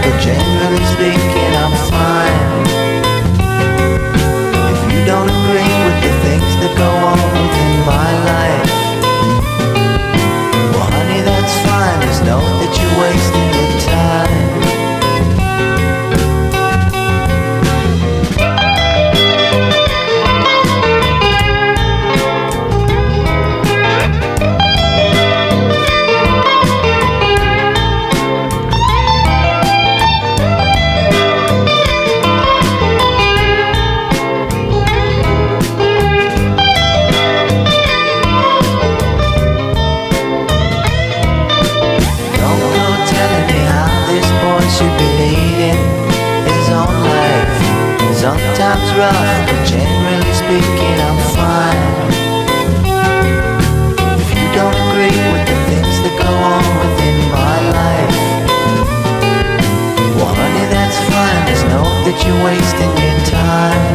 but generally speaking I'm fine. If you don't agree with the things that go on within my life, well honey, that's fine, just know that you're wasting your time. Should be leading his own life. Sometimes rough, but generally speaking I'm fine. If you don't agree with the things that go on within my life, well honey, that's fine, just know that you're wasting your time.